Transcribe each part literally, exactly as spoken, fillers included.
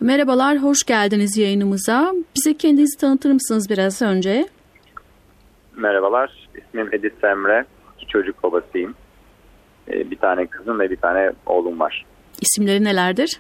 Merhabalar, hoş geldiniz yayınımıza. Bize kendinizi tanıtır mısınız biraz önce? Merhabalar, ismim Edis Emre. İki çocuk babasıyım. Bir tane kızım ve bir tane oğlum var. İsimleri nelerdir?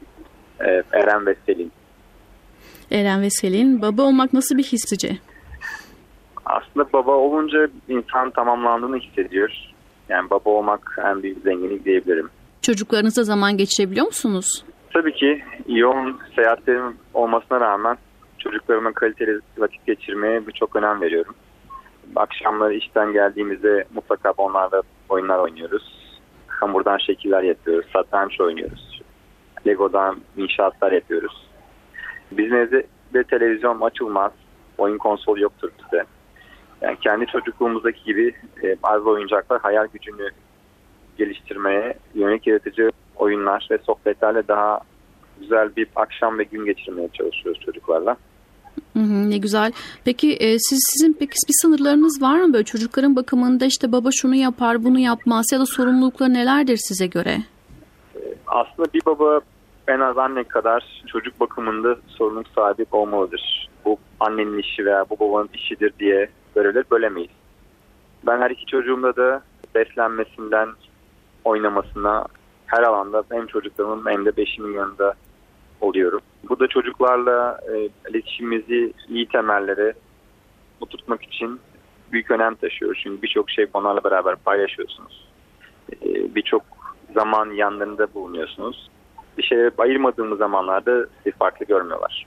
Eren ve Selin. Eren ve Selin. Baba olmak nasıl bir his sizce? Aslında baba olunca insan tamamlandığını hissediyor. Yani baba olmak en büyük zenginlik diyebilirim. Çocuklarınızla zaman geçirebiliyor musunuz? Tabii ki yoğun seyahatlerim olmasına rağmen çocuklarıma kaliteli vakit geçirmeye çok önem veriyorum. Akşamları işten geldiğimizde mutlaka onlarla oyunlar oynuyoruz. Hamurdan şekiller yapıyoruz, satranç oynuyoruz. Lego'dan inşaatlar yapıyoruz. Bizim evde de televizyon açılmaz, oyun konsolu yoktur bizde. Yani kendi çocukluğumuzdaki gibi e, bazı oyuncaklar hayal gücünü geliştirmeye yönelik yaratıcı oyunlar ve sohbetlerle daha güzel bir akşam ve gün geçirmeye çalışıyoruz çocuklarla. Hı hı, ne güzel. Peki e, siz sizin peki bir sınırlarınız var mı böyle çocukların bakımında, işte baba şunu yapar bunu yapmaz ya da sorumlulukları nelerdir size göre? Aslında bir baba en az anne kadar çocuk bakımında sorumluluk sahibi olmalıdır. Bu annenin işi veya bu babanın işidir diye görevleri bölemeyiz. Ben her iki çocuğumda da beslenmesinden oynamasına her alanda hem çocuklarımın hem de beşimin yanında oluyorum. Bu da çocuklarla e, iletişimimizi iyi temellere oturtmak için büyük önem taşıyor. Çünkü birçok şey onlarla beraber paylaşıyorsunuz. E, birçok zaman yanlarında bulunuyorsunuz. Bir şeye ayırmadığımız zamanlarda sizi farklı görmüyorlar.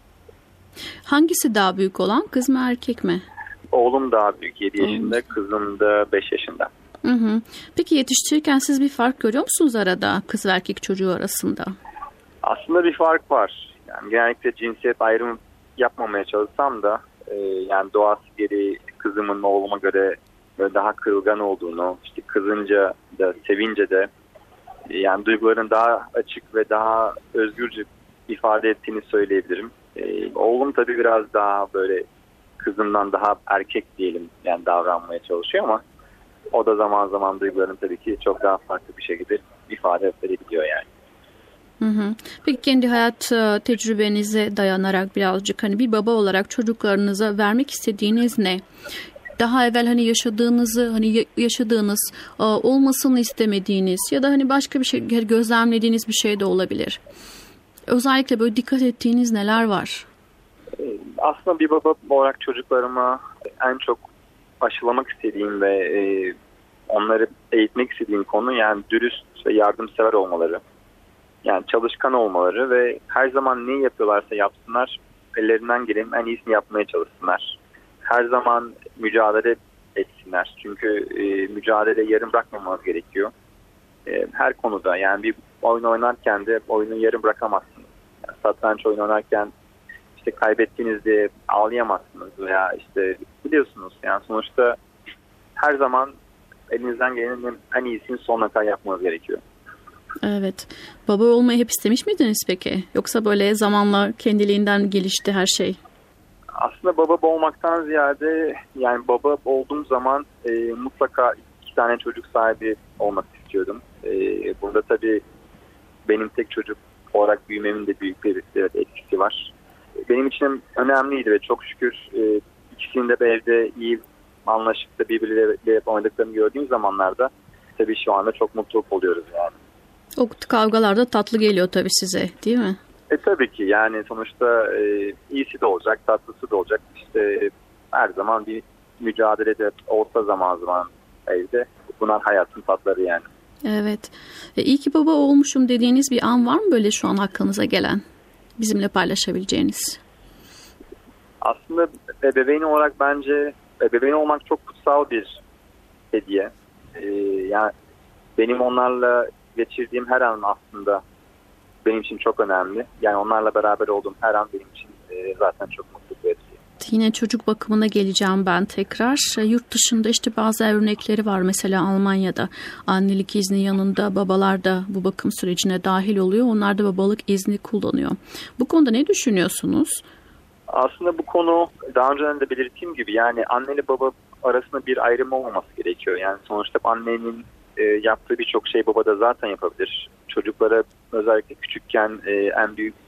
Hangisi daha büyük olan, kız mı erkek mi? Oğlum daha büyük, yedi yaşında, hmm. kızım da beş yaşında. Hı hı. Peki yetiştirirken siz bir fark görüyor musunuz arada kız ve erkek çocuğu arasında? Aslında bir fark var. Yani genellikle cinsiyet ayrımı yapmamaya çalışsam da e, yani doğası gereği kızımın oğluma göre böyle daha kırılgan olduğunu, işte kızınca da sevince de e, yani duyguların daha açık ve daha özgürce ifade ettiğini söyleyebilirim. E, oğlum tabii biraz daha böyle kızımdan daha erkek diyelim yani davranmaya çalışıyor ama o da zaman zaman duygularını tabii ki çok daha farklı bir şekilde ifade edebiliyor yani. Hı hı. Peki kendi hayat tecrübenize dayanarak birazcık hani bir baba olarak çocuklarınıza vermek istediğiniz ne? Daha evvel hani yaşadığınızı, hani yaşadığınız, olmasını istemediğiniz ya da hani başka bir şey gözlemlediğiniz bir şey de olabilir. Özellikle böyle dikkat ettiğiniz neler var? Aslında bir baba olarak çocuklarıma en çok aşılamak istediğim ve onları eğitmek istediğim konu yani dürüst ve yardımsever olmaları. Yani çalışkan olmaları ve her zaman ne yapıyorlarsa yapsınlar, ellerinden gelen en iyisini yapmaya çalışsınlar. Her zaman mücadele etsinler. Çünkü e, mücadele yarım bırakmamamız gerekiyor. E, her konuda yani bir oyun oynarken de oyunu yarım bırakamazsınız. Yani satranç oyunu oynarken işte kaybettiğinizde ağlayamazsınız veya işte biliyorsunuz yani sonuçta her zaman elinizden gelenin en iyisini sonuna kadar yapmanız gerekiyor. Evet. Baba olmayı hep istemiş miydiniz peki? Yoksa böyle zamanla kendiliğinden gelişti her şey? Aslında baba olmaktan ziyade yani baba olduğum zaman e, mutlaka iki tane çocuk sahibi olmak istiyordum. E, burada tabii benim tek çocuk olarak büyümemin de büyük bir evet, etkisi var. Benim için önemliydi ve çok şükür e, ikisinin de evde iyi anlaşıp da birbirleriyle oynadıklarını gördüğüm zamanlarda tabii şu anda çok mutlu oluyoruz yani. O kavgalar da tatlı geliyor tabii size, değil mi? E tabii ki yani sonuçta e, iyisi de olacak, tatlısı da olacak. İşte her zaman bir mücadelede olsa zaman zaman evde. Bunlar hayatın tatları yani. Evet. E, iyi ki baba olmuşum dediğiniz bir an var mı böyle şu an aklınıza gelen? Bizimle paylaşabileceğiniz. Aslında ebeveyn olarak bence ebeveyn olmak çok kutsal bir hediye. E, yani benim onlarla geçirdiğim her an aslında benim için çok önemli. Yani onlarla beraber olduğum her an benim için e, zaten çok mutlu bir etki. Yine çocuk bakımına geleceğim ben tekrar. Yurt dışında işte bazı örnekleri var. Mesela Almanya'da annelik izni yanında babalar da bu bakım sürecine dahil oluyor. Onlar da babalık izni kullanıyor. Bu konuda ne düşünüyorsunuz? Aslında bu konu daha önceden de belirttiğim gibi yani anne ile baba arasında bir ayrım olmaması gerekiyor. Yani sonuçta annenin e, yaptığı birçok şey baba da zaten yapabilir. Çocuklara özellikle küçükken e, en büyük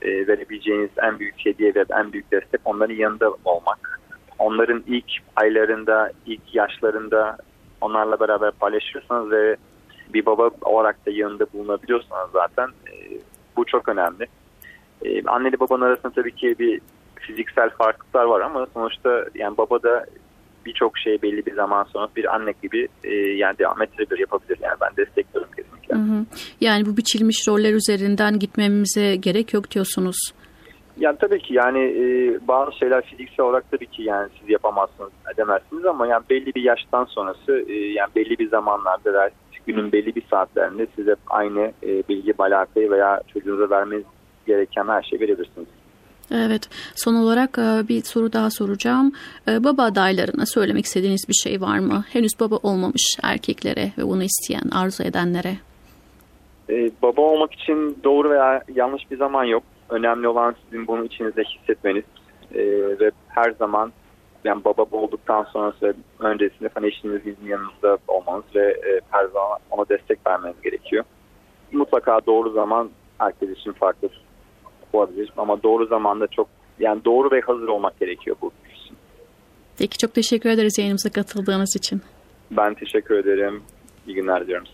e, verebileceğiniz en büyük hediye ve en büyük destek onların yanında olmak. Onların ilk aylarında, ilk yaşlarında onlarla beraber paylaşıyorsanız ve bir baba olarak da yanında bulunabiliyorsanız zaten e, bu çok önemli. E, anneyle babanın arasında tabii ki bir fiziksel farklılıklar var ama sonuçta yani baba da birçok şey belli bir zaman sonra bir anne gibi e, yani devam ettirebilir, yapabilir. Yani ben destekliyorum kesinlikle. Hı hı. Yani bu biçilmiş roller üzerinden gitmemize gerek yok diyorsunuz. Yani tabii ki yani e, bazı şeyler fiziksel olarak tabii ki yani siz yapamazsınız, edemezsiniz ama yani belli bir yaştan sonrası e, yani belli bir zamanlarda ve günün belli bir saatlerinde size aynı e, bilgi, alakayı veya çocuğunuza vermeniz gereken her şeyi verebilirsiniz. Evet. Son olarak bir soru daha soracağım. Baba adaylarına söylemek istediğiniz bir şey var mı? Henüz baba olmamış erkeklere ve bunu isteyen, arzu edenlere. Ee, baba olmak için doğru veya yanlış bir zaman yok. Önemli olan sizin bunu içinizde hissetmeniz ee, ve her zaman yani baba olduktan sonrası öncesinde hani eşinizin yanınızda olmanız ve e, her zaman ona destek vermeniz gerekiyor. Mutlaka doğru zaman herkes için farklı olabilir ama doğru zamanda çok yani doğru ve hazır olmak gerekiyor bu için. Peki çok teşekkür ederiz yayınımıza katıldığınız için. Ben teşekkür ederim. İyi günler diliyorum.